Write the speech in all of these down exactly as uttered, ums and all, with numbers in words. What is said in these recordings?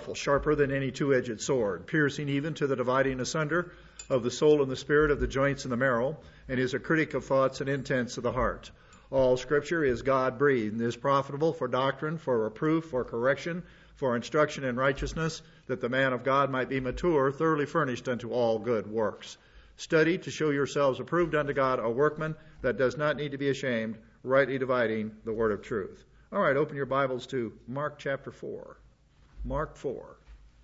sharper than any two-edged sword, piercing even to the dividing asunder of the soul and the spirit, of the joints and the marrow, and is a critic of thoughts and intents of the heart. All Scripture is God-breathed and is profitable for doctrine, for reproof, for correction, for instruction in righteousness, that the man of God might be mature, thoroughly furnished unto all good works. Study to show yourselves approved unto God, a workman that does not need to be ashamed, rightly dividing the word of truth. All right, open your Bibles to Mark chapter four. Mark four.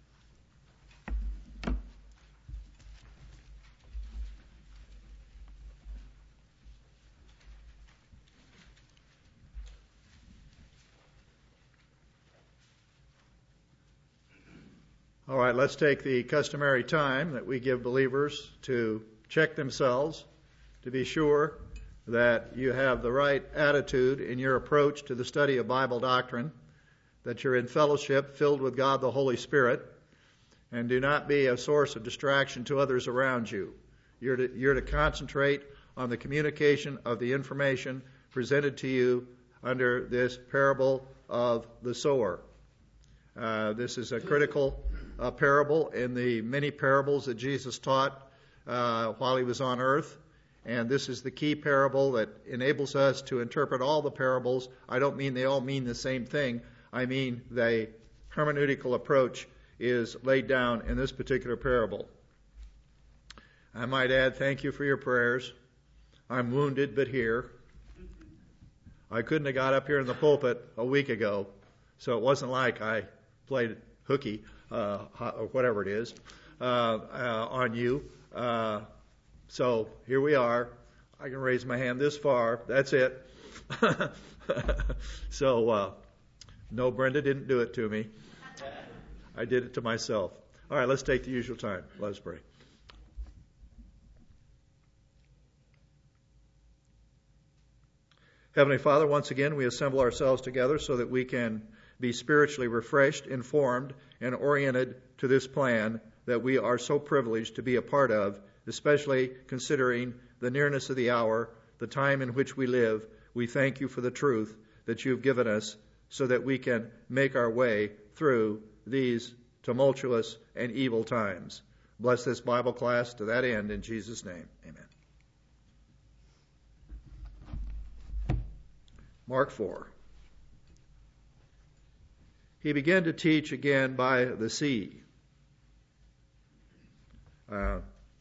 All right, let's take the customary time that we give believers to check themselves, to be sure that you have the right attitude in your approach to the study of Bible doctrine, that you're in fellowship filled with God the Holy Spirit, and do not be a source of distraction to others around you. You're to, you're to concentrate on the communication of the information presented to you under this parable of the sower. Uh, this is a critical uh, parable in the many parables that Jesus taught uh, while he was on earth. And this is the key parable that enables us to interpret all the parables. I don't mean they all mean the same thing. I mean the hermeneutical approach is laid down in this particular parable. I might add, thank you for your prayers. I'm wounded, but here. I couldn't have got up here in the pulpit a week ago, so it wasn't like I played hooky, uh, or whatever it is, uh, uh, on you. Uh, so here we are. I can raise my hand this far. That's it. so, uh, no, Brenda didn't do it to me. I did it to myself. All right, let's take the usual time. Let's pray. Heavenly Father, once again, we assemble ourselves together so that we can be spiritually refreshed, informed, and oriented to this plan that we are so privileged to be a part of, especially considering the nearness of the hour, the time in which we live. We thank you for the truth that you've given us so that we can make our way through these tumultuous and evil times. Bless this Bible class to that end in Jesus' name. Amen. Mark four. He began to teach again by the sea. Uh,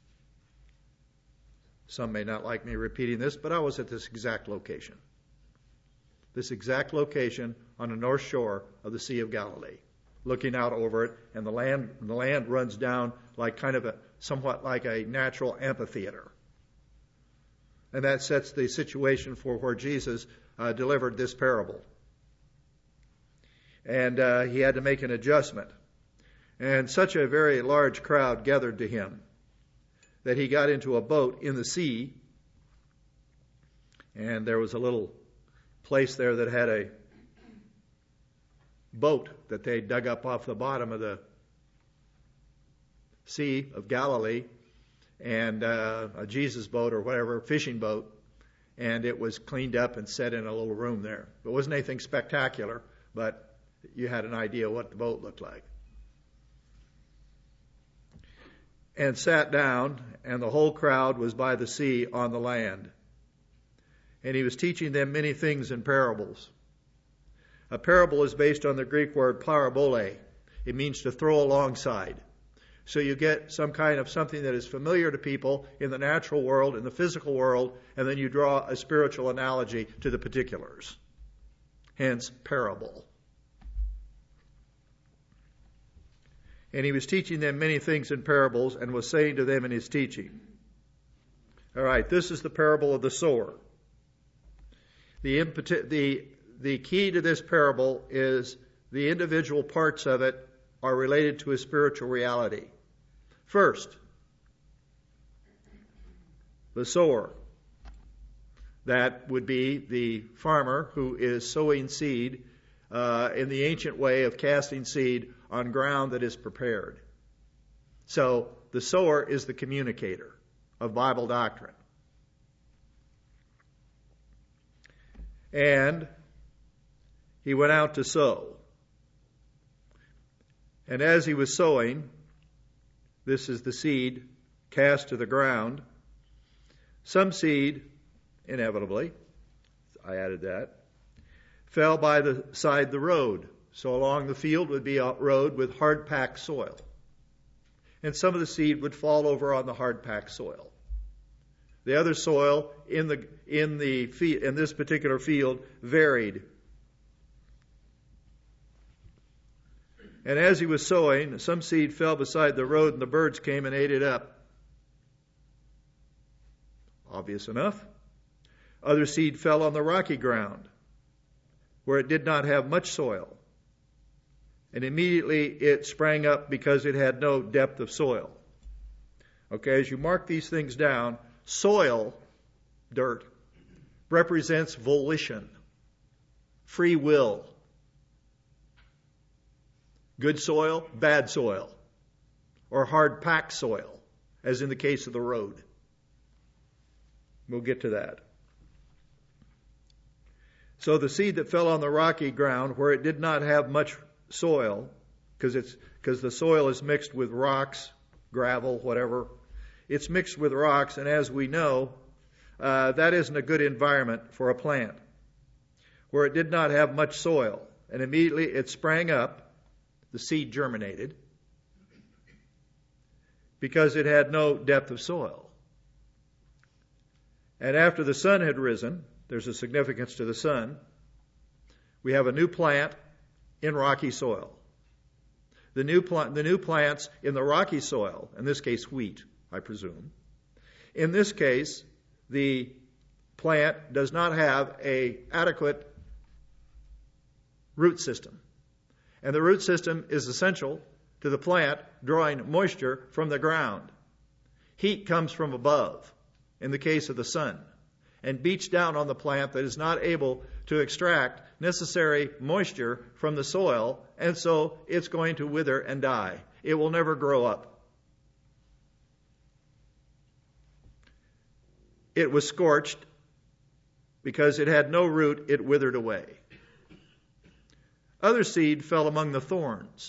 some may not like me repeating this, but I was at this exact location. This exact location on the north shore of the Sea of Galilee, looking out over it, and the land the land runs down like kind of a somewhat like a natural amphitheater. And that sets the situation for where Jesus uh, delivered this parable. And uh, he had to make an adjustment. And such a very large crowd gathered to him that he got into a boat in the sea. And there was a little place there that had a boat that they dug up off the bottom of the Sea of Galilee, and uh, a Jesus boat or whatever, fishing boat, and it was cleaned up and set in a little room there. It wasn't anything spectacular, but you had an idea what the boat looked like. And sat down, and the whole crowd was by the sea on the land. And he was teaching them many things in parables. A parable is based on the Greek word parabole. It means to throw alongside. So you get some kind of something that is familiar to people in the natural world, in the physical world, and then you draw a spiritual analogy to the particulars. Hence, parable. And he was teaching them many things in parables and was saying to them in his teaching. All right, this is the parable of the sower. The, impoti- the, the key to this parable is the individual parts of it are related to a spiritual reality. First, the sower. That would be the farmer who is sowing seed uh, in the ancient way of casting seed on ground that is prepared. So the sower is the communicator of Bible doctrine. And he went out to sow. And as he was sowing, this is the seed cast to the ground, some seed, inevitably, I added that, fell by the side of the road. So along the field would be a road with hard-packed soil. And some of the seed would fall over on the hard-packed soil. The other soil in the in the in this particular field varied. And as he was sowing, some seed fell beside the road, and the birds came and ate it up. Obvious enough. Other seed fell on the rocky ground, where it did not have much soil. And immediately it sprang up because it had no depth of soil. Okay, as you mark these things down, soil, dirt, represents volition, free will. Good soil, bad soil, or hard-packed soil, as in the case of the road. We'll get to that. So the seed that fell on the rocky ground, where it did not have much soil, because it's because the soil is mixed with rocks, gravel, whatever. It's mixed with rocks, and as we know, uh, that isn't a good environment for a plant. Where it did not have much soil, and immediately it sprang up, the seed germinated, because it had no depth of soil. And after the sun had risen, there's a significance to the sun, we have a new plant in rocky soil. The new, plant, the new plants in the rocky soil, in this case wheat, I presume. In this case, the plant does not have an adequate root system. And the root system is essential to the plant drawing moisture from the ground. Heat comes from above, in the case of the sun, and beats down on the plant that is not able to extract necessary moisture from the soil, and so it's going to wither and die. It will never grow up. It was scorched because it had no root, it withered away. Other seed fell among the thorns.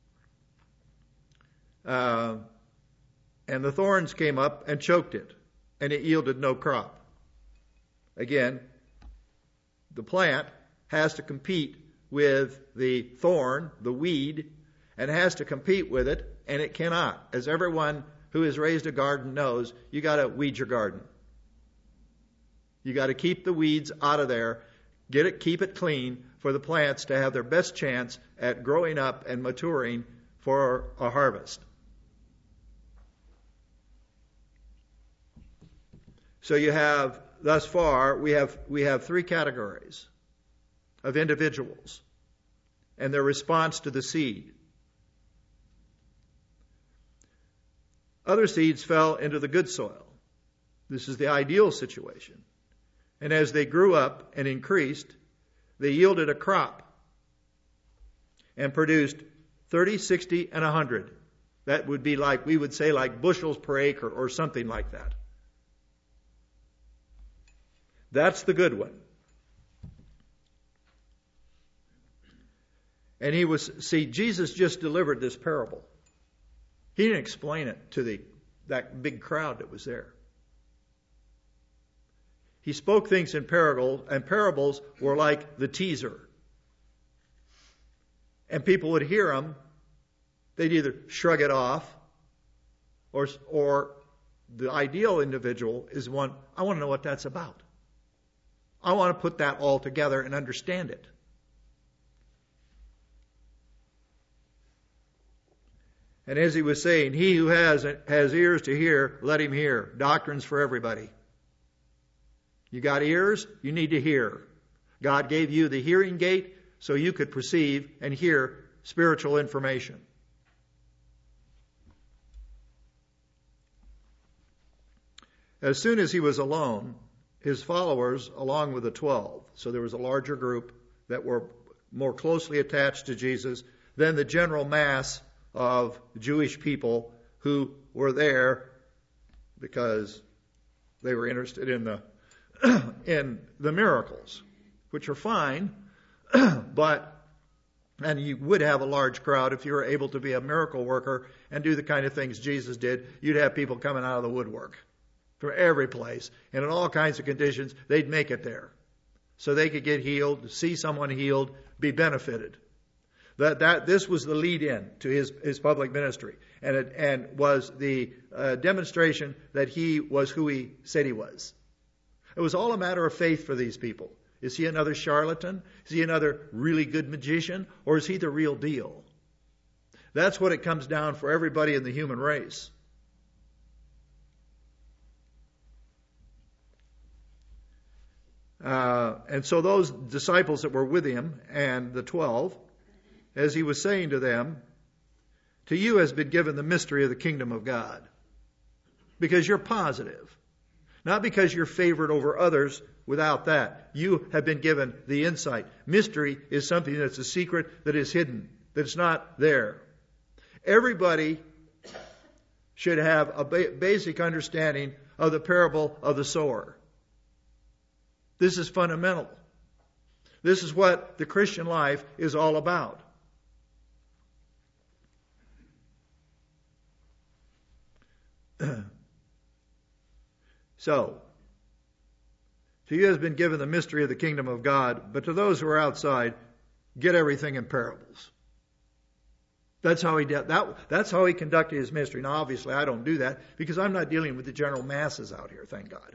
Uh, and the thorns came up and choked it, and it yielded no crop. Again, the plant has to compete with the thorn, the weed, and has to compete with it, and it cannot. As everyone who has raised a garden knows, you got to weed your garden. You got to keep the weeds out of there, get it, keep it clean for the plants to have their best chance at growing up and maturing for a harvest. So you have, thus far, we have we have three categories of individuals and their response to the seed. Other seeds fell into the good soil. This is the ideal situation. And as they grew up and increased, they yielded a crop and produced thirty, sixty, and one hundred. That would be like, we would say like bushels per acre or something like that. That's the good one. And he was, see, Jesus just delivered this parable. He didn't explain it to the that big crowd that was there. He spoke things in parables, and parables were like the teaser. And people would hear them. They'd either shrug it off, or, or the ideal individual is one, I want to know what that's about. I want to put that all together and understand it. And as he was saying, he who has, has ears to hear, let him hear. Doctrine's for everybody. You got ears, you need to hear. God gave you the hearing gate so you could perceive and hear spiritual information. As soon as he was alone, his followers, along with the twelve, so there was a larger group that were more closely attached to Jesus than the general mass of Jewish people who were there because they were interested in the in the miracles, which are fine, but And you would have a large crowd if you were able to be a miracle worker and do the kind of things Jesus did. You'd have people coming out of the woodwork from every place. And in all kinds of conditions, they'd make it there. So they could get healed, see someone healed, be benefited. That, that this was the lead-in to his, his public ministry. And it and was the uh, demonstration that he was who he said he was. It was all a matter of faith for these people. Is he another charlatan? Is he another really good magician? Or is he the real deal? That's what it comes down for everybody in the human race. Uh, and so those disciples that were with him and the twelve, as he was saying to them, to you has been given the mystery of the kingdom of God. Because you're positive. Not because you're favored over others. Without that, you have been given the insight. Mystery is something that's a secret that is hidden, that's not there. Everybody should have a ba- basic understanding of the parable of the sower. This is fundamental. This is what the Christian life is all about. So, to you has been given the mystery of the kingdom of God, but to those who are outside, get everything in parables. That's how he did that. That's how he conducted his ministry. Now, obviously, I don't do that because I'm not dealing with the general masses out here. Thank God.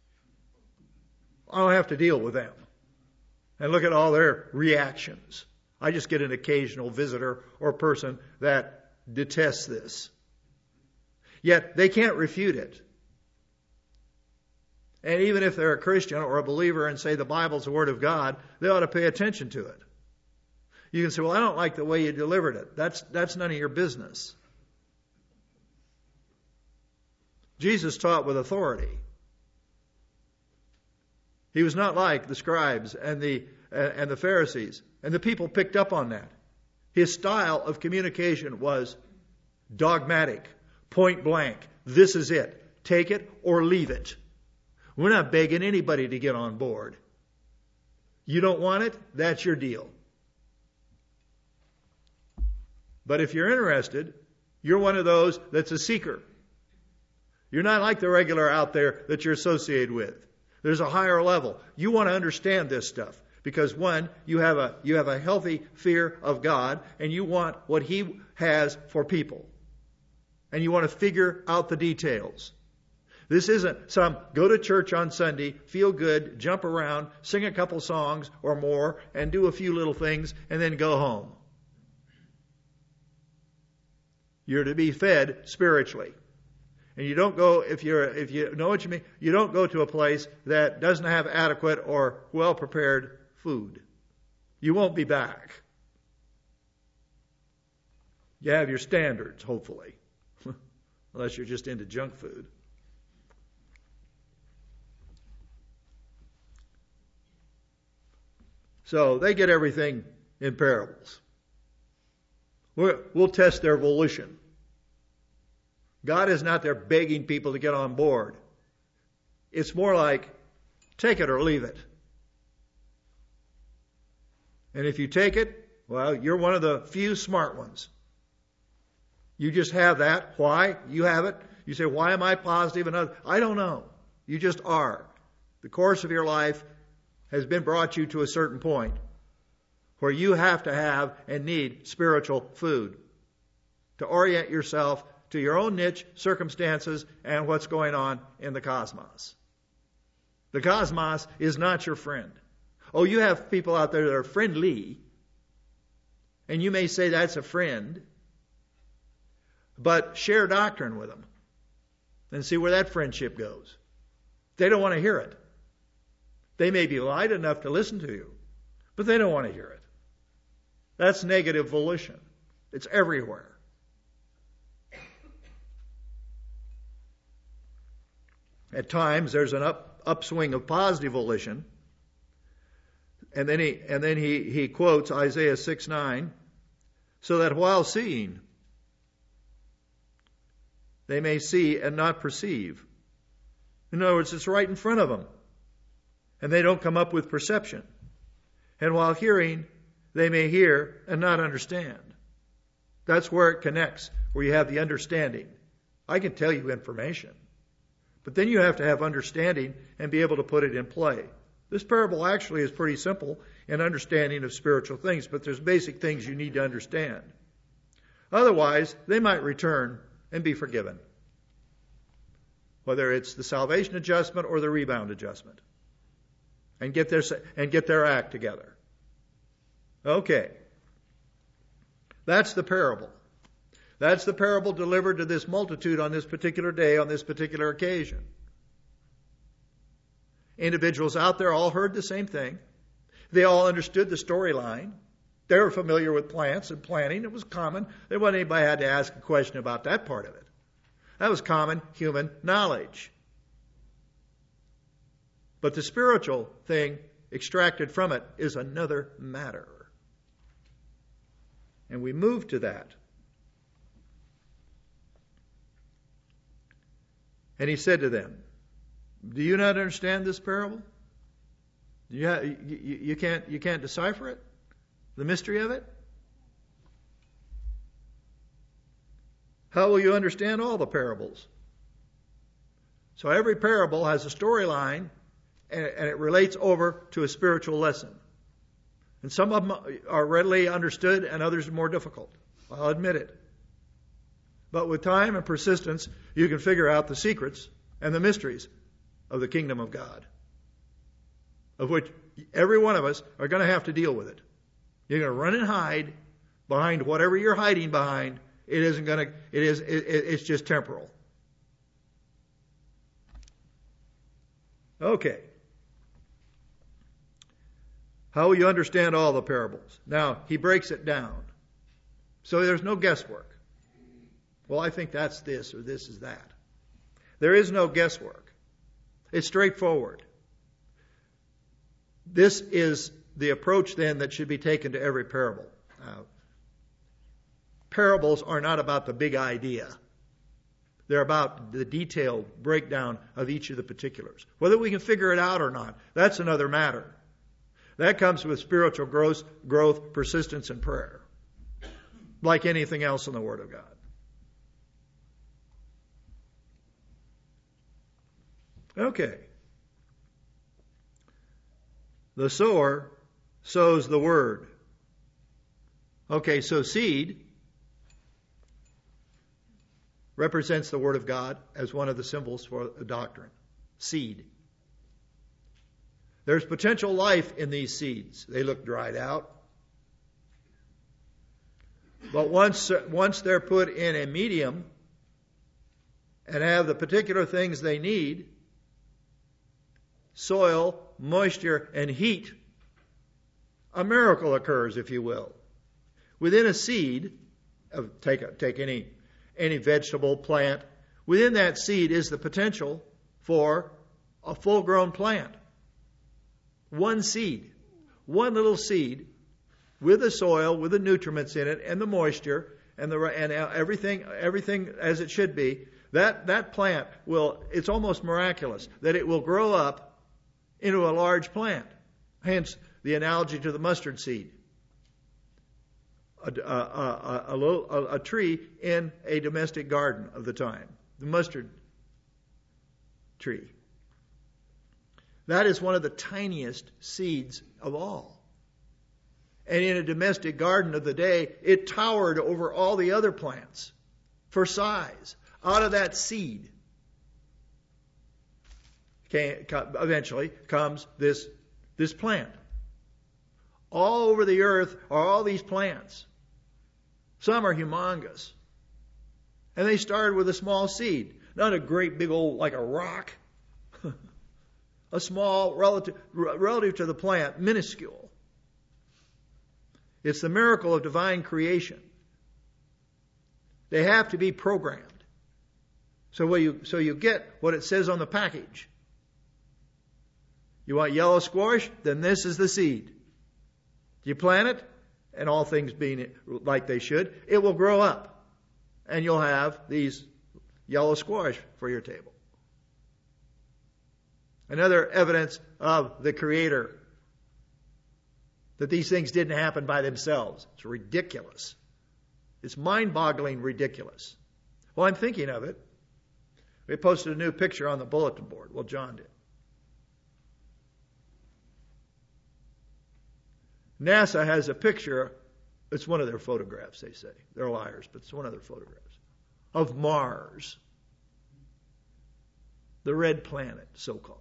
I don't have to deal with them and look at all their reactions. I just get an occasional visitor or person that detests this. Yet they can't refute it. And even if they're a Christian or a believer and say the Bible's the Word of God, they ought to pay attention to it. You can say, well, I don't like the way you delivered it. That's, that's none of your business. Jesus taught with authority. He was not like the scribes and the, uh, and the Pharisees. And the people picked up on that. His style of communication was dogmatic, point blank. This is it. Take it or leave it. We're not begging anybody to get on board. You don't want it? That's your deal. But if you're interested, you're one of those that's a seeker. You're not like the regular out there that you're associated with. There's a higher level. You want to understand this stuff because one, you have a you have a healthy fear of God and you want what He has for people. And you want to figure out the details. This isn't some go to church on Sunday, feel good, jump around, sing a couple songs or more, and do a few little things, and then go home. You're to be fed spiritually. And you don't go, if you're, if you know what you mean, you don't go to a place that doesn't have adequate or well-prepared food. You won't be back. You have your standards, hopefully. Unless you're just into junk food. So they get everything in parables. We're, we'll test their volition. God is not there begging people to get on board. It's more like, take it or leave it. And if you take it, well, you're one of the few smart ones. You just have that. Why? You have it. You say, why am I positive? And other? I don't know. You just are. The course of your life has been brought you to a certain point where you have to have and need spiritual food to orient yourself to your own niche, circumstances, and what's going on in the cosmos. The cosmos is not your friend. Oh, you have people out there that are friendly, and you may say that's a friend, but share doctrine with them and see where that friendship goes. They don't want to hear it. They may be light enough to listen to you, but they don't want to hear it. That's negative volition. It's everywhere. At times, there's an up, upswing of positive volition. And then he and then he, he quotes Isaiah six nine, so that while seeing, they may see and not perceive. In other words, it's right in front of them. And they don't come up with perception. And while hearing, they may hear and not understand. That's where it connects, where you have the understanding. I can tell you information, but then you have to have understanding and be able to put it in play. This parable actually is pretty simple in understanding of spiritual things, but there's basic things you need to understand. Otherwise, they might return and be forgiven, whether it's the salvation adjustment or the rebound adjustment, and get their, and get their act together. Okay. That's the parable. That's the parable delivered to this multitude on this particular day, on this particular occasion. Individuals out there all heard the same thing. They all understood the storyline. They were familiar with plants and planting. It was common. There wasn't anybody had to ask a question about that part of it. That was common human knowledge. But the spiritual thing extracted from it is another matter. And we move to that. And he said to them, do you not understand this parable? Do you, have, you, you, can't, you can't decipher it? The mystery of it? How will you understand all the parables? So every parable has a storyline, and, and it relates over to a spiritual lesson. And some of them are readily understood and others are more difficult. I'll admit it. But with time and persistence, you can figure out the secrets and the mysteries of the kingdom of God, of which every one of us are going to have to deal with it. You're going to run and hide behind whatever you're hiding behind. It isn't going to, it is, it, it's just temporal. Okay. How will you understand all the parables? Now, he breaks it down. So there's no guesswork. Well, I think that's this or this is that. There is no guesswork. It's straightforward. This is the approach then that should be taken to every parable. Now, parables are not about the big idea. They're about the detailed breakdown of each of the particulars. Whether we can figure it out or not, that's another matter. That comes with spiritual growth, growth, persistence, and prayer, like anything else in the Word of God. Okay. The sower sows the word. Okay, so seed represents the Word of God as one of the symbols for a doctrine. Seed. There's potential life in these seeds. They look dried out. But once, once they're put in a medium and have the particular things they need, soil, moisture, and heat, a miracle occurs, if you will. Within a seed, of, take, a, take any, any vegetable, plant, within that seed is the potential for a full-grown plant. One seed, one little seed, with the soil, with the nutriments in it, and the moisture, and the and everything, everything as it should be. That that plant will. It's almost miraculous that it will grow up into a large plant. Hence the analogy to the mustard seed. A, a, a, a, little, a, a tree in a domestic garden of the time, the mustard tree. That is one of the tiniest seeds of all. And in a domestic garden of the day, it towered over all the other plants for size. Out of that seed came, eventually comes this, this plant. All over the earth are all these plants. Some are humongous. And they started with a small seed. Not a great big old, like a rock. A small, relative, relative to the plant, minuscule. It's the miracle of divine creation. They have to be programmed. So what you, so you get what it says on the package. You want yellow squash? Then this is the seed. You plant it, and all things being like they should, it will grow up. And you'll have these yellow squash for your table. Another evidence of the Creator. that these things didn't happen by themselves. It's ridiculous. It's mind-boggling ridiculous. Well, I'm thinking of it. We posted a new picture on the bulletin board. Well, John did. NASA has a picture. It's one of their photographs, they say. They're liars, but it's one of their photographs. Of Mars. The red planet, so-called.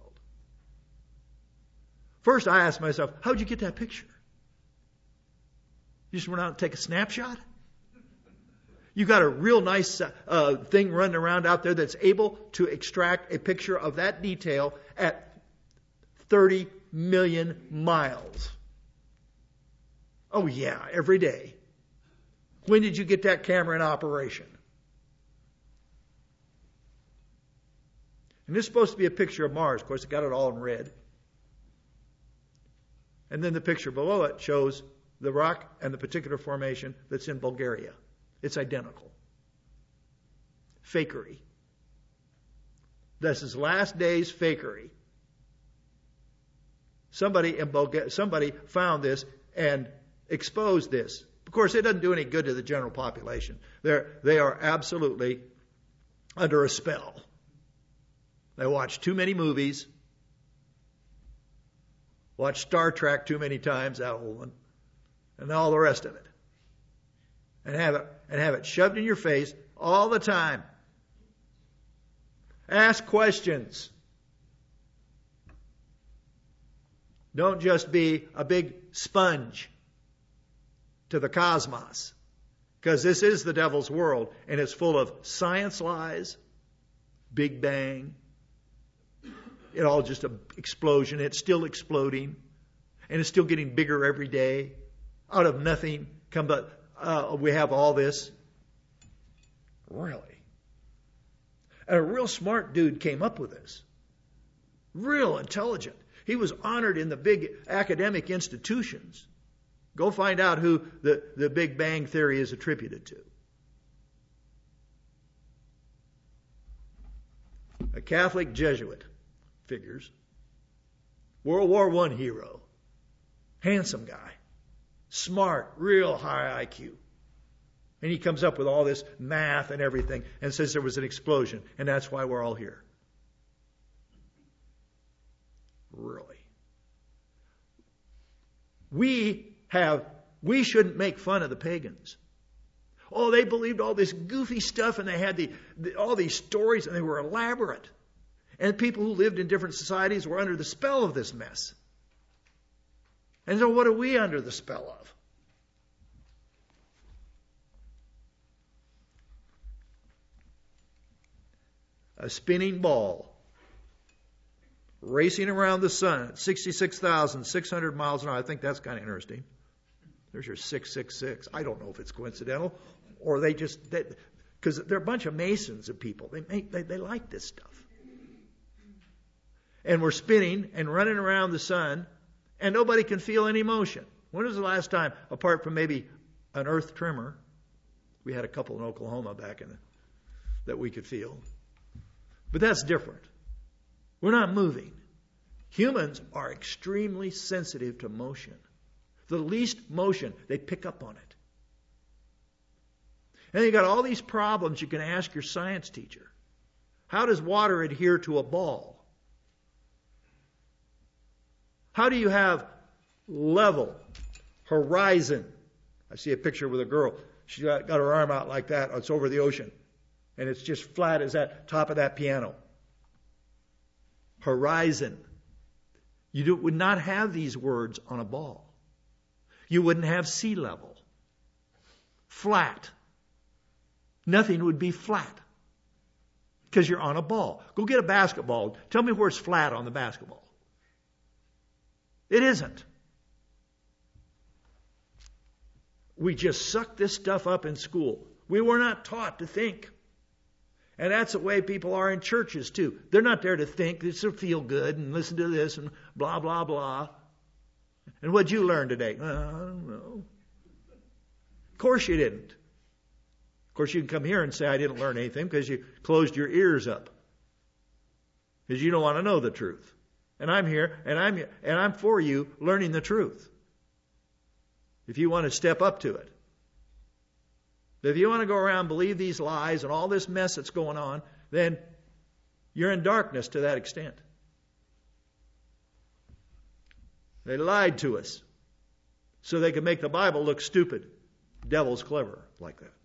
First, I asked myself, how'd you get that picture? You just went out and take a snapshot? You got a real nice uh, thing running around out there that's able to extract a picture of that detail at thirty million miles. Oh yeah, every day. When did you get that camera in operation? And this is supposed to be a picture of Mars. Of course, it got it all in red. And then the picture below it shows the rock and the particular formation that's in Bulgaria. It's identical. Fakery. This is last days fakery. Somebody in Bulgaria, somebody found this and exposed this. Of course, it doesn't do any good to the general population. They're, they are absolutely under a spell. They watch too many movies. Watch Star Trek too many times, that old one, and all the rest of it. And have it and have it shoved in your face all the time. Ask questions. Don't just be a big sponge to the cosmos. Because this is the devil's world, and it's full of science lies, Big Bang. It all just an explosion. It's still exploding. And it's still getting bigger every day. Out of nothing come but uh, we have all this. Really? And a real smart dude came up with this. Real intelligent. He was honored in the big academic institutions. Go find out who the, the Big Bang Theory is attributed to. A Catholic Jesuit. Figures. World War One hero. Handsome guy. Smart. Real high I Q. And he comes up with all this math and everything and says there was an explosion and that's why we're all here. Really. We have, we shouldn't make fun of the pagans. Oh, they believed all this goofy stuff and they had the, the all these stories and they were elaborate. And people who lived in different societies were under the spell of this mess. And so what are we under the spell of? A spinning ball racing around the sun at sixty-six thousand six hundred miles an hour. I think that's kind of interesting. There's your six six six. I don't know if it's coincidental or they just, because they're a bunch of Masons and people. They, make, they, they like this stuff. And we're spinning and running around the sun, and nobody can feel any motion. When was the last time, apart from maybe an earth tremor, we had a couple in Oklahoma back in the, that we could feel. But that's different. We're not moving. Humans are extremely sensitive to motion. The least motion, they pick up on it. And you got all these problems you can ask your science teacher. How does water adhere to a ball? How do you have level, horizon? I see a picture with a girl. She's got, got her arm out like that. It's over the ocean. And it's just flat as that top of that piano. Horizon. You do, would not have these words on a ball. You wouldn't have sea level. Flat. Nothing would be flat. Because you're on a ball. Go get a basketball. Tell me where it's flat on the basketball. It isn't. We just suck this stuff up in school. We were not taught to think. And that's the way people are in churches too. They're not there to think. It's to feel good and listen to this and blah, blah, blah. And what'd you learn today? Uh, I don't know. Of course you didn't. Of course you can come here and say I didn't learn anything because you closed your ears up. Because you don't want to know the truth. And I'm here, and I'm and I'm for you learning the truth. if you want to step up to it. If you want to go around and believe these lies and all this mess that's going on, then you're in darkness to that extent. They lied to us so they could make the Bible look stupid. Devil's clever like that.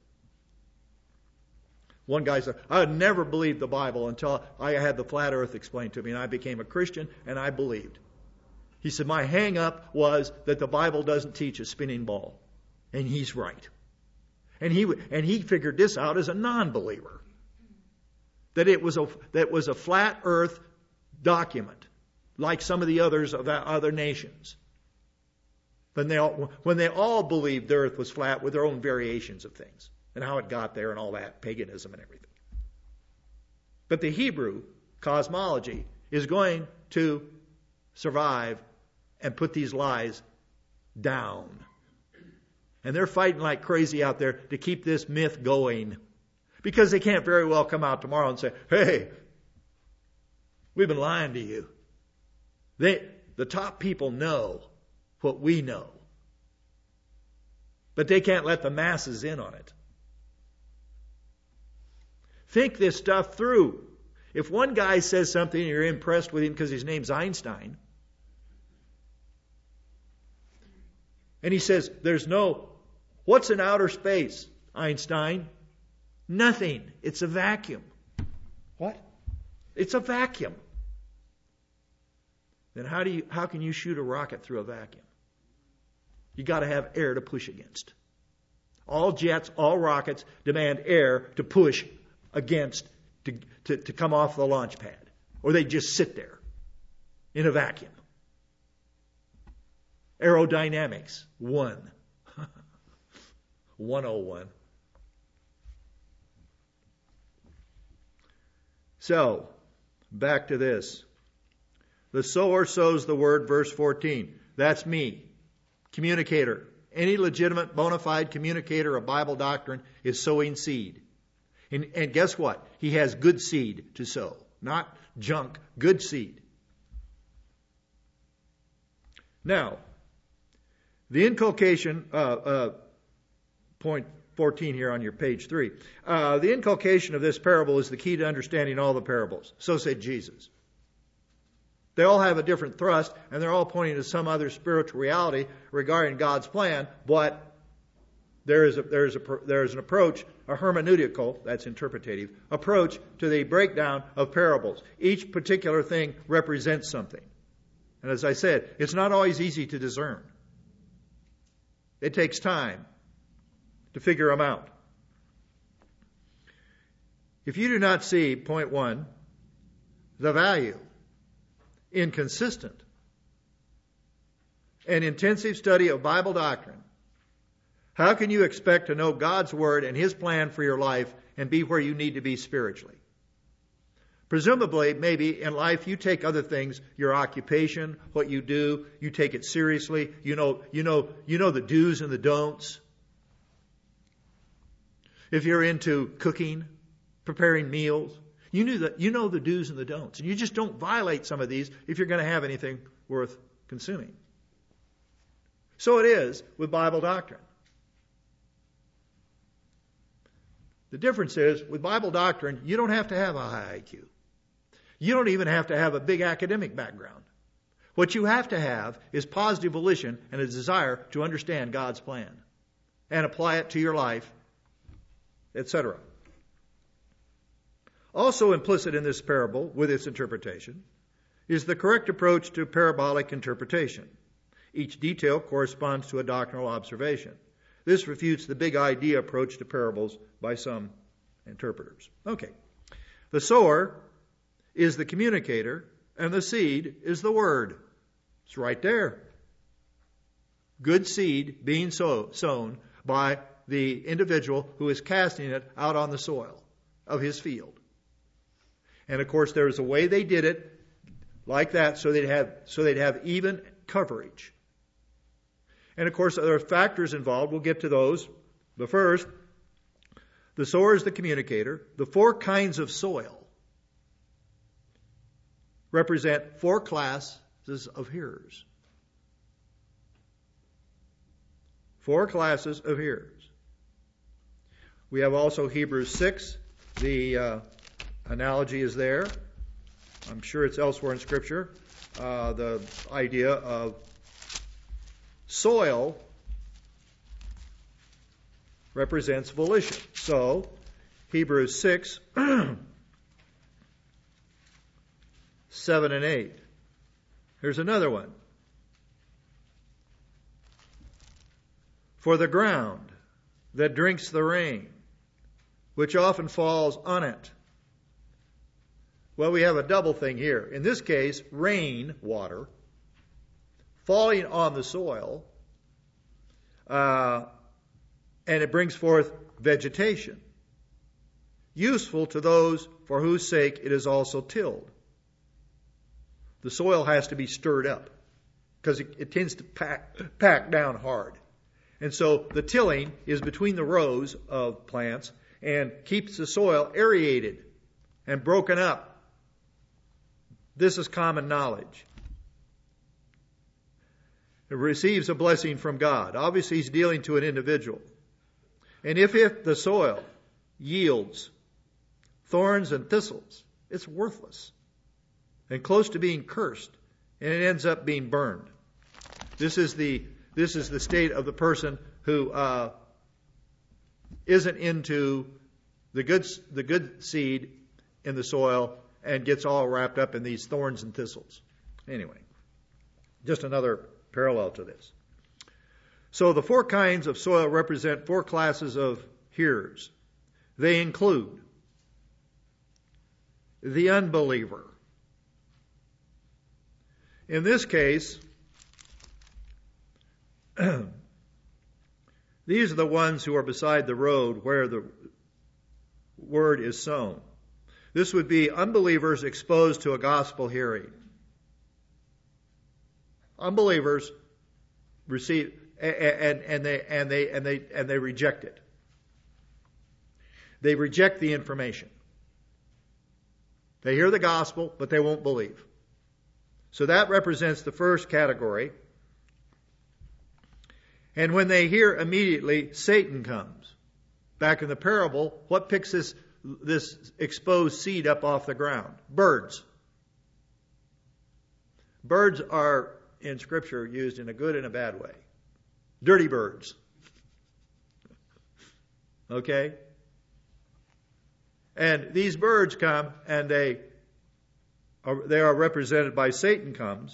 One guy said, I had never believed the Bible until I had the flat earth explained to me, and I became a Christian, and I believed. He said, my hang-up was that the Bible doesn't teach a spinning ball. And he's right. And he and he figured this out as a non-believer. That it was a that was a flat earth document, like some of the others of other nations. When they all, when they all believed the earth was flat with their own variations of things and how it got there and all that, paganism and everything. But the Hebrew cosmology is going to survive and put these lies down. And they're fighting like crazy out there to keep this myth going. Because they can't very well come out tomorrow and say, hey, we've been lying to you. They, the top people know what we know. But they can't let the masses in on it. Think this stuff through. If one guy says something and you're impressed with him because his name's Einstein, and he says, there's no, what's in outer space, Einstein? Nothing. It's a vacuum. What? It's a vacuum. Then how do you, how can you shoot a rocket through a vacuum? You got to have air to push against. All jets, all rockets demand air to push against, to, to, to come off the launch pad. Or they just sit there in a vacuum. Aerodynamics, one. one oh one. So, back to this. The sower sows the word, verse fourteen. That's me. Communicator. Any legitimate, bona fide communicator of Bible doctrine is sowing seed. And, and guess what? He has good seed to sow. Not junk. Good seed. Now, the inculcation, uh, uh, point fourteen here on your page three. Uh, the inculcation of this parable is the key to understanding all the parables. So said Jesus. They all have a different thrust, and they're all pointing to some other spiritual reality regarding God's plan, but there is a, there is a, there is an approach, a hermeneutical, that's interpretative, approach to the breakdown of parables. Each particular thing represents something. And as I said, it's not always easy to discern. It takes time to figure them out. If you do not see, point one, the value in consistent and intensive study of Bible doctrine, how can you expect to know God's Word and His plan for your life and be where you need to be spiritually? Presumably, maybe in life you take other things, your occupation, what you do, you take it seriously. You know, you know, you know the do's and the don'ts. If you're into cooking, preparing meals, you knew that you know the do's and the don'ts. And you just don't violate some of these if you're going to have anything worth consuming. So it is with Bible doctrine. The difference is, with Bible doctrine, you don't have to have a high I Q. You don't even have to have a big academic background. What you have to have is positive volition and a desire to understand God's plan and apply it to your life, et cetera. Also implicit in this parable, with its interpretation, is the correct approach to parabolic interpretation. Each detail corresponds to a doctrinal observation. This refutes the big idea approach to parables by some interpreters. Okay. The sower is the communicator, and the seed is the word. It's right there. Good seed being sow, sown by the individual who is casting it out on the soil of his field. And of course, there is a way they did it like that so they'd have, so they'd have even coverage. And of course, there are factors involved. We'll get to those. The first, the sower is the communicator. The four kinds of soil represent four classes of hearers. Four classes of hearers. We have also Hebrews six. The uh, analogy is there. I'm sure it's elsewhere in Scripture. Uh, the idea of soil represents volition. So, Hebrews six, seven and eight. Here's another one. For the ground that drinks the rain, which often falls on it. Well, we have a double thing here. In this case, rain, water, falling on the soil, uh, and it brings forth vegetation, useful to those for whose sake it is also tilled. The soil has to be stirred up because it, it tends to pack, pack down hard. And so the tilling is between the rows of plants and keeps the soil aerated and broken up. This is common knowledge. It receives a blessing from God. Obviously, he's dealing to an individual. And if, if the soil yields thorns and thistles, it's worthless and close to being cursed, and it ends up being burned. This is the this is the state of the person who uh, isn't into the good the good seed in the soil and gets all wrapped up in these thorns and thistles. Anyway, just another parallel to this. So the four kinds of soil represent four classes of hearers. They include the unbeliever. In this case, these are the ones who are beside the road where the word is sown. This would be unbelievers exposed to a gospel hearing. Unbelievers receive and, and they and they and they and they reject it. They reject the information. They hear the gospel, but they won't believe. So that represents the first category. And when they hear immediately, Satan comes. Back in the parable, what picks this, this exposed seed up off the ground? Birds. Birds are, in Scripture, used in a good and a bad way. Dirty birds. Okay? And these birds come and they are, they are represented by Satan comes.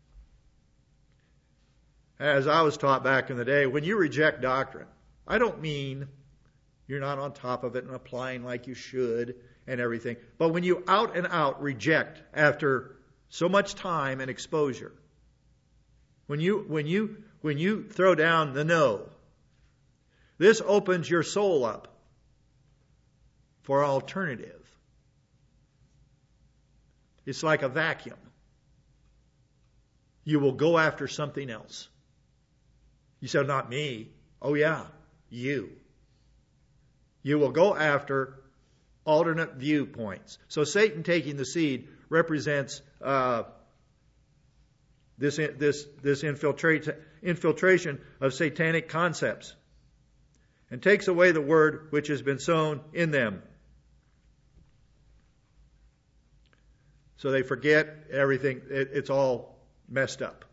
As I was taught back in the day, when you reject doctrine, I don't mean you're not on top of it and applying like you should and everything, but when you out and out reject after so much time and exposure, when you when you when you throw down the no, this opens your soul up for alternative. It's like a vacuum. You will go after something else. You said, not me. Oh yeah, you. You will go after alternate viewpoints. So Satan taking the seed represents uh, this this this infiltrate, infiltration of satanic concepts, and takes away the word which has been sown in them. So they forget everything. It, it's all messed up.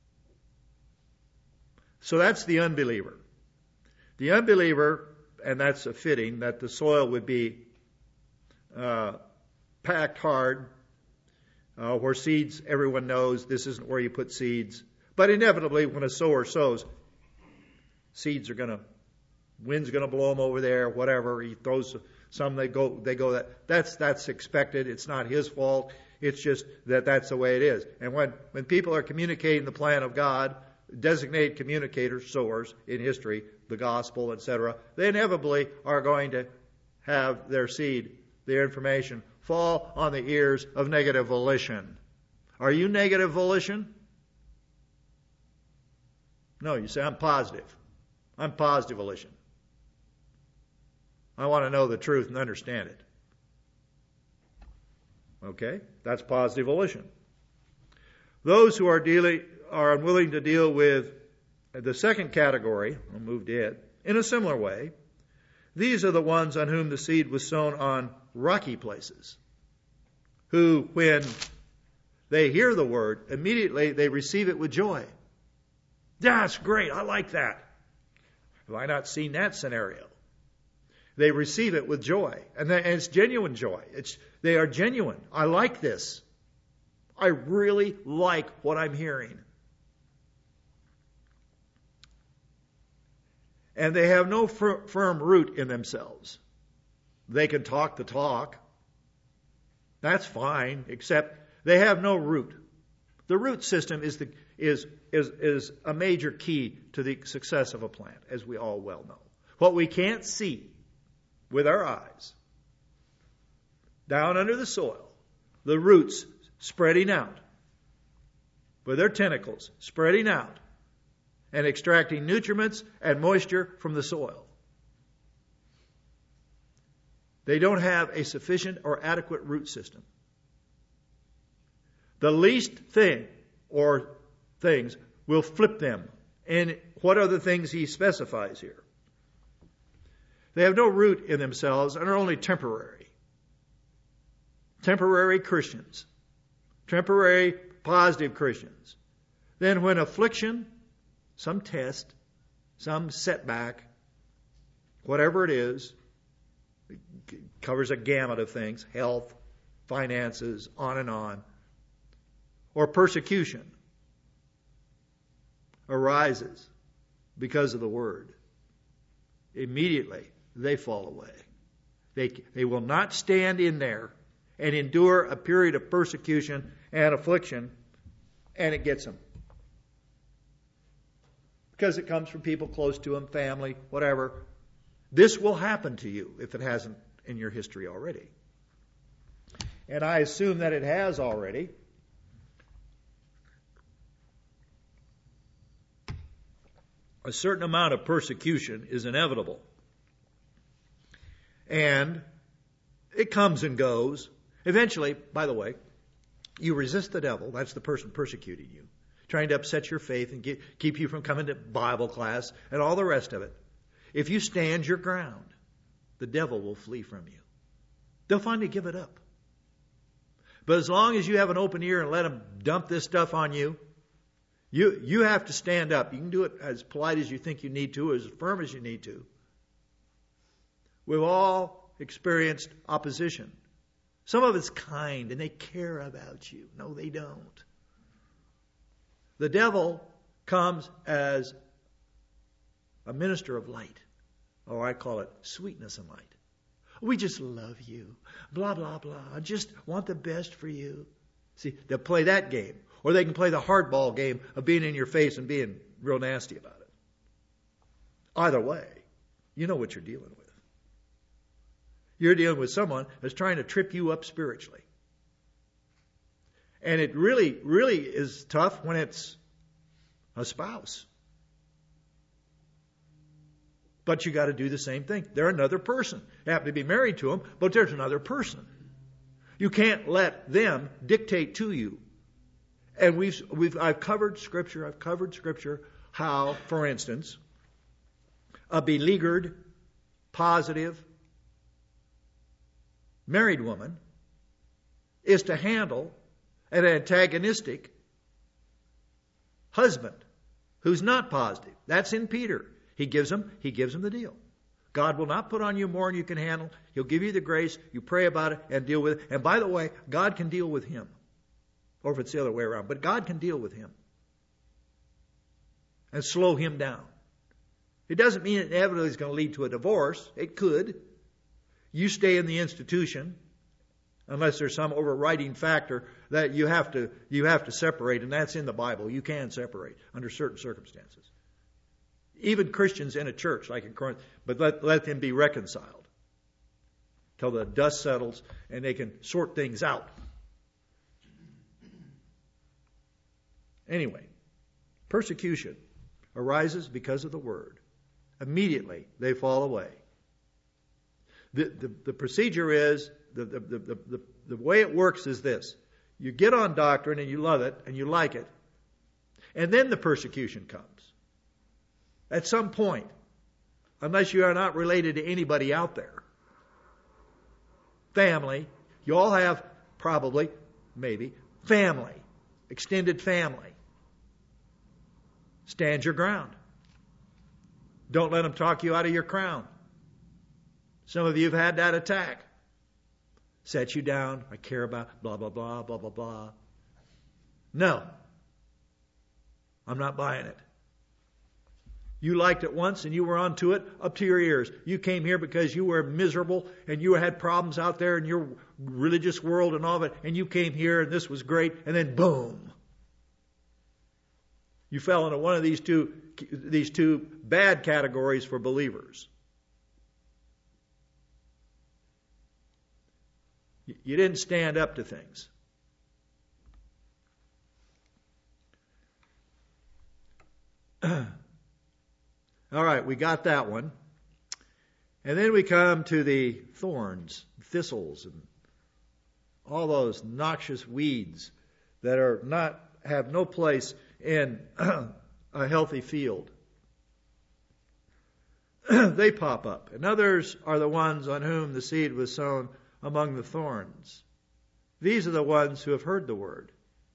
So that's the unbeliever. The unbeliever, and that's a fitting, that the soil would be uh, packed hard, uh, where seeds, everyone knows this isn't where you put seeds. But inevitably, when a sower sows, seeds are going to, wind's going to blow them over there, whatever. He throws some, they go, they go that. That's, that's expected. It's not his fault. It's just that that's the way it is. And when, when people are communicating the plan of God, designated communicators, sowers in history, the gospel, et cetera, they inevitably are going to have their seed, their information, fall on the ears of negative volition. Are you negative volition? No, you say, I'm positive. I'm positive volition. I want to know the truth and understand it. Okay, that's positive volition. Those who are dealing are unwilling to deal with The second category, I'll move to it, in a similar way, these are the ones on whom the seed was sown on rocky places, who, when they hear the word, immediately they receive it with joy. That's great. I like that. Have I not seen that scenario? They receive it with joy. And it's genuine joy. It's, they are genuine. I like this. I really like what I'm hearing. And they have no fir- firm root in themselves. They can talk the talk. That's fine, except they have no root. The root system is the is is is a major key to the success of a plant, as we all well know. What we can't see with our eyes, down under the soil, the roots spreading out with their tentacles, spreading out and extracting nutriments and moisture from the soil. They don't have a sufficient or adequate root system. The least thing or things will flip them. And what are the things he specifies here? They have no root in themselves and are only temporary. Temporary Christians. Temporary positive Christians. Then when affliction, some test, some setback, whatever it is, it covers a gamut of things, health, finances, on and on, or persecution arises because of the word, immediately they fall away. They, they will not stand in there and endure a period of persecution and affliction, and it gets them. Because it comes from people close to them, family, whatever. This will happen to you if it hasn't in your history already. And I assume that it has already. A certain amount of persecution is inevitable. And it comes and goes. Eventually, by the way, you resist the devil. That's the person persecuting you, trying to upset your faith and get, keep you from coming to Bible class and all the rest of it. If you stand your ground, the devil will flee from you. They'll finally give it up. But as long as you have an open ear and let them dump this stuff on you, you, you have to stand up. You can do it as polite as you think you need to, as firm as you need to. We've all experienced opposition. Some of it's kind and they care about you. No, they don't. The devil comes as a minister of light, or I call it sweetness and light. We just love you, blah, blah, blah. I just want the best for you. See, they'll play that game. Or they can play the hardball game of being in your face and being real nasty about it. Either way, you know what you're dealing with. You're dealing with someone that's trying to trip you up spiritually. And it really, really is tough when it's a spouse. But you got to do the same thing. They're another person. You happen to be married to them, but there's another person. You can't let them dictate to you. And we've, we've, I've covered Scripture, I've covered Scripture, how, for instance, a beleaguered, positive, married woman is to handle an antagonistic husband who's not positive. That's in Peter. He gives him, he gives him the deal. God will not put on you more than you can handle. He'll give you the grace. You pray about it and deal with it. And by the way, God can deal with him. Or if it's the other way around. But God can deal with him. And slow him down. It doesn't mean it inevitably is going to lead to a divorce. It could. You stay in the institution. Unless there's some overriding factor that you have to you have to separate. And that's in the Bible. You can separate under certain circumstances. Even Christians in a church like in Corinth. But let, let them be reconciled. Till the dust settles and they can sort things out. Anyway, persecution arises because of the word. Immediately they fall away. The, the, the procedure is, the, the, the, the, the way it works is this. You get on doctrine and you love it and you like it. And then the persecution comes. At some point. Unless you are not related to anybody out there. Family. You all have, probably, maybe, family. Extended family. Stand your ground. Don't let them talk you out of your crown. Some of you have had that attack. Set you down. I care about blah, blah, blah, blah, blah, blah. No. I'm not buying it. You liked it once and you were onto it up to your ears. You came here because you were miserable and you had problems out there in your religious world and all of it. And you came here and this was great. And then boom. You fell into one of these two, these two bad categories for believers. You didn't stand up to things. All right, we got that one. And then we come to the thorns, thistles, and all those noxious weeds that are not have no place in a healthy field. They pop up. And others are the ones on whom the seed was sown among the thorns. These are the ones who have heard the word.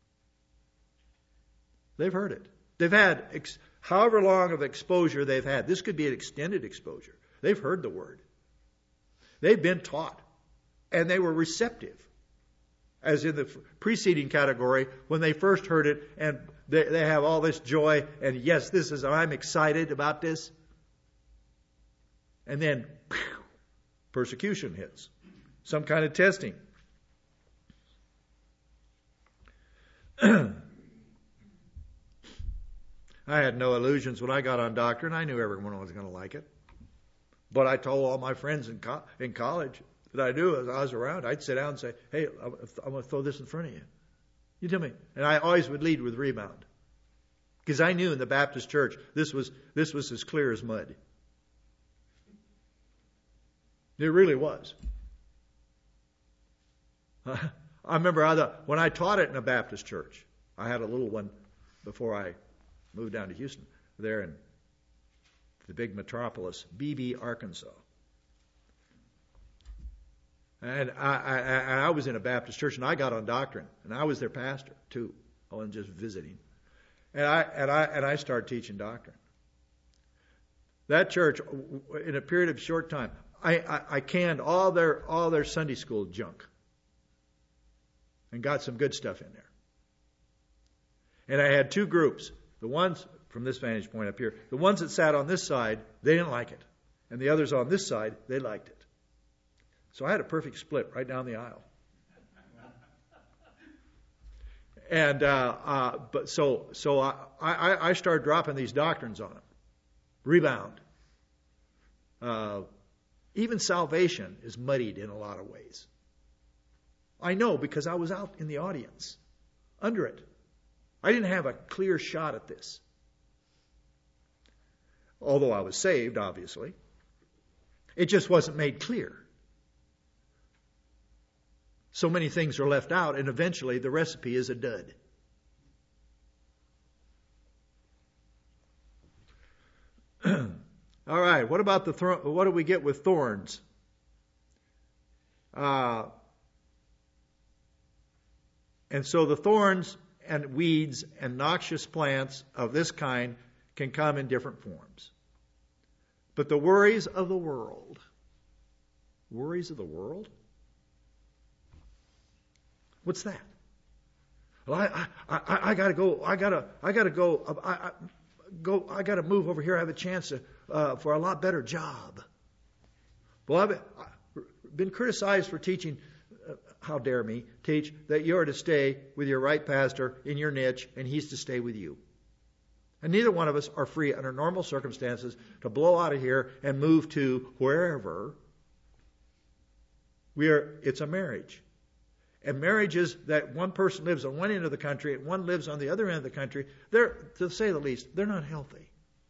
They've heard it. They've had ex- however long of exposure they've had. This could be an extended exposure. They've heard the word. They've been taught. And they were receptive. As in the preceding category, when they first heard it and they, they have all this joy and yes, this is, I'm excited about this. And then phew, persecution hits. Some kind of testing. I had no illusions when I got on doctrine. I knew everyone was going to like it. But I told all my friends in, co- in college that I knew as I was around, I'd sit down and say, hey, I'm going to throw this in front of you. You tell me. And I always would lead with rebound. Because I knew in the Baptist church, this was, this was as clear as mud. It really was. I remember I thought, when I taught it in a Baptist church, I had a little one before I moved down to Houston, there in the big metropolis, Beebe, Arkansas. And I, I, I was in a Baptist church, and I got on doctrine, and I was their pastor too. I wasn't just visiting, and I and I and I started teaching doctrine. That church, in a period of short time, I, I, I canned all their all their Sunday school junk, and got some good stuff in there. And I had two groups. The ones, from this vantage point up here, the ones that sat on this side, they didn't like it. And the others on this side, they liked it. So I had a perfect split right down the aisle. And uh, uh, but so so I, I, I started dropping these doctrines on them. Rebound. Uh, even salvation is muddied in a lot of ways. I know because I was out in the audience, under it. I didn't have a clear shot at this. Although I was saved, obviously. It just wasn't made clear. So many things are left out, and eventually the recipe is a dud. All right, what about the thorn? What do we get with thorns? Uh, and so the thorns and weeds and noxious plants of this kind can come in different forms. But the worries of the world, worries of the world? What's that? Well, I I, I, I gotta go. I gotta I gotta go. I, I go. I gotta move over here. I have a chance to, uh, for a lot better job. Well, I've been criticized for teaching. Uh, how dare me teach that you're to stay with your right pastor in your niche, and he's to stay with you. And neither one of us are free under normal circumstances to blow out of here and move to wherever. We are. It's a marriage. And marriages that one person lives on one end of the country and one lives on the other end of the country, they're, to say the least, they're not healthy.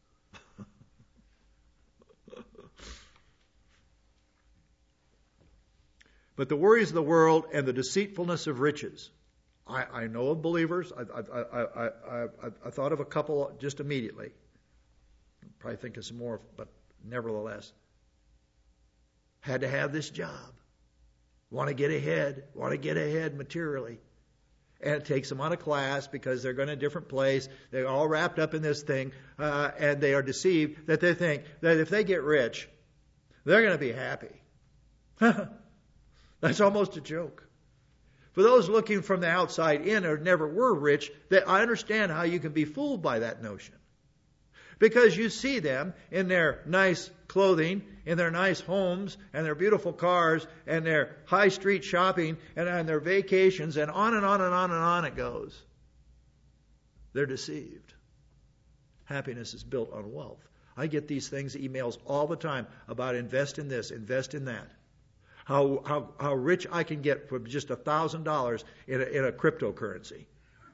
But the worries of the world and the deceitfulness of riches. I, I know of believers. I, I, I, I, I, I thought of a couple just immediately. Probably think of some more, but nevertheless. Had to have this job. Want to get ahead. Want to get ahead materially. And it takes them out of class because they're going to a different place. They're all wrapped up in this thing. Uh, and they are deceived that they think that if they get rich, they're going to be happy. That's almost a joke. For those looking from the outside in or never were rich, that I understand how you can be fooled by that notion. Because you see them in their nice clothing, in their nice homes, and their beautiful cars, and their high street shopping, and on their vacations, and on and on and on and on it goes. They're deceived. Happiness is built on wealth. I get these things, emails all the time about invest in this, invest in that. How how how rich I can get for just a thousand dollars in a in a cryptocurrency.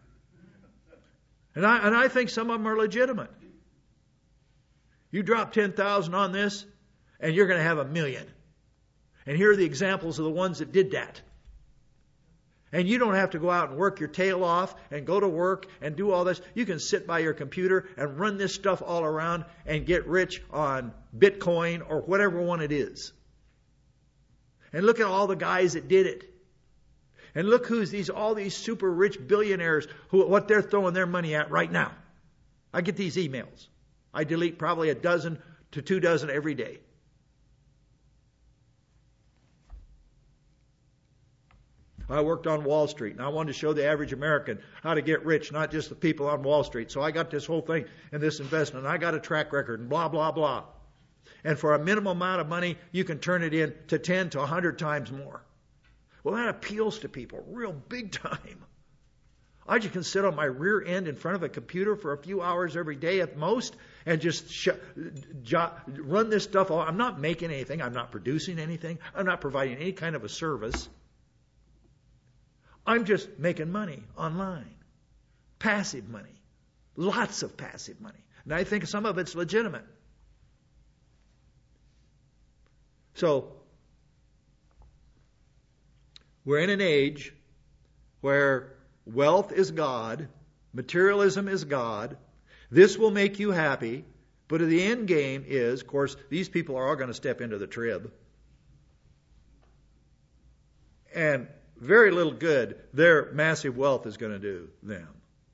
And I and I think some of them are legitimate. You drop ten thousand on this, and you're going to have a million. And here are the examples of the ones that did that. And you don't have to go out and work your tail off and go to work and do all this. You can sit by your computer and run this stuff all around and get rich on Bitcoin or whatever one it is. And look at all the guys that did it. And look who's these, all these super rich billionaires, who what they're throwing their money at right now. I get these emails. I delete probably a dozen to two dozen every day. I worked on Wall Street, and I wanted to show the average American how to get rich, not just the people on Wall Street. So I got this whole thing and this investment, and I got a track record, and blah, blah, blah. And for a minimum amount of money, you can turn it in to ten to a hundred times more. Well, that appeals to people real big time. I just can sit on my rear end in front of a computer for a few hours every day at most and just sh- jo- run this stuff. I'm not making anything. I'm not producing anything. I'm not providing any kind of a service. I'm just making money online. Passive money. Lots of passive money. And I think some of it's legitimate. So, we're in an age where wealth is God, materialism is God. This will make you happy, but the end game is, of course, these people are all going to step into the trib. And very little good their massive wealth is going to do them.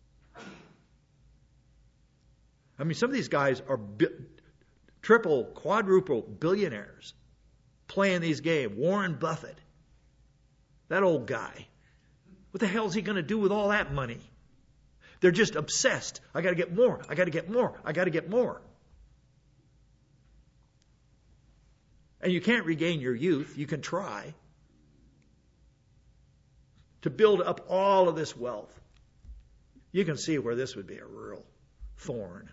I mean, some of these guys are bi- triple, quadruple billionaires playing these games. Warren Buffett, that old guy. What the hell is he going to do with all that money? They're just obsessed. I got to get more. I got to get more. I got to get more. And you can't regain your youth. You can try to build up all of this wealth. You can see where this would be a real thorn.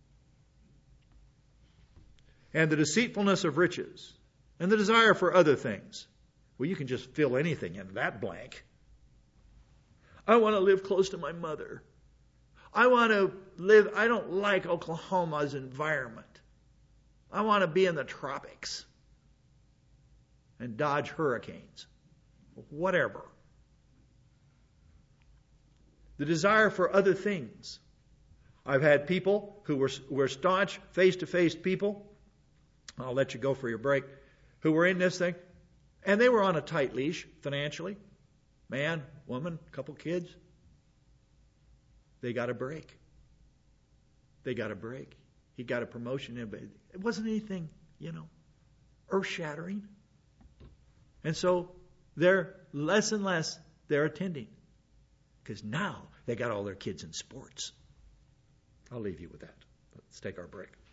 And the deceitfulness of riches and the desire for other things. Well, you can just fill anything in that blank. I want to live close to my mother. I want to live, I don't like Oklahoma's environment. I want to be in the tropics and dodge hurricanes. Whatever. The desire for other things. I've had people who were, were staunch, face-to-face people. I'll let you go for your break. Who were in this thing. And they were on a tight leash financially. Man, woman, couple kids. They got a break. They got a break. He got a promotion. It wasn't anything, you know, earth-shattering. And so they're less and less they're attending. Because now they got all their kids in sports. I'll leave you with that. Let's take our break.